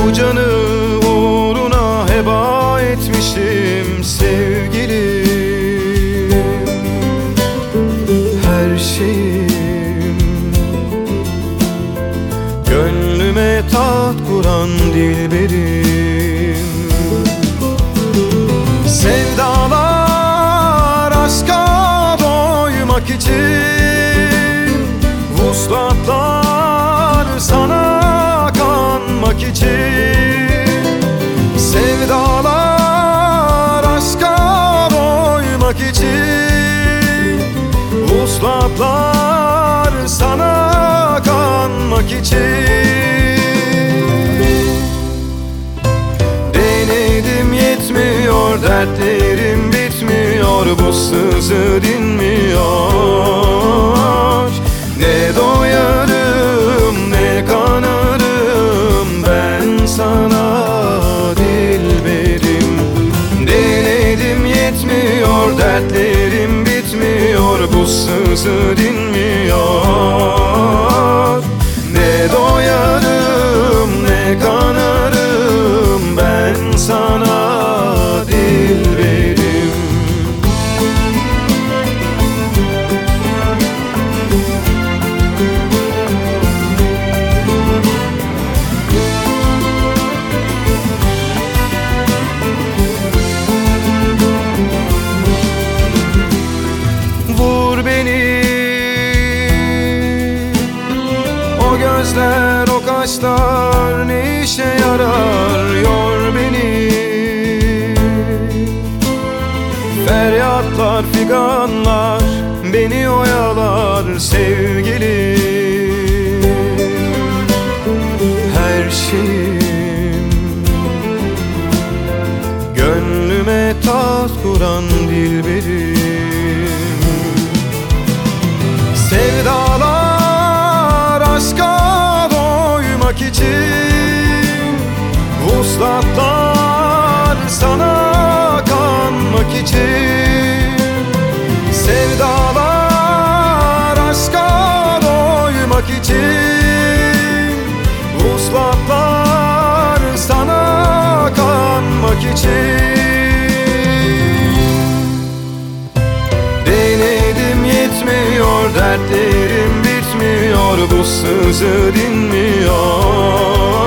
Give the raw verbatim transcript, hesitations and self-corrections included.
Bu canı uğruna heba etmişim sevgilim. Her şeyim, gönlüme taht kuran dilberim. Sevdalar aşka doymak için, vuslatlar sana kanmak için. Sevdalar aşka doymak için, vuslatlar sana kanmak için. Denedim yetmiyor, dertlerim bitmiyor, bu sızı dinmiyor. Ne doyarım ne kanarım ben sana dilberim. Denedim yetmiyor, dertlerim bitmiyor, bu sızı dinmiyor. Ne doyarım ne kanarım ben sana dilberim. Vur beni o gözler, o kaşlar ne işe yarar? Yor beni feryatlar, figanlar beni oyalar sevgilim. Her şeyim, gönlüme taht kuran dilberim. Sevdalar aşka doymak için, vuslatlar sana kanmak için. Sevdalar aşka doymak için, vuslatlar sana kanmak için. Denedim yetmiyor, dertlerim bitmiyor, bu sızı dinmiyor.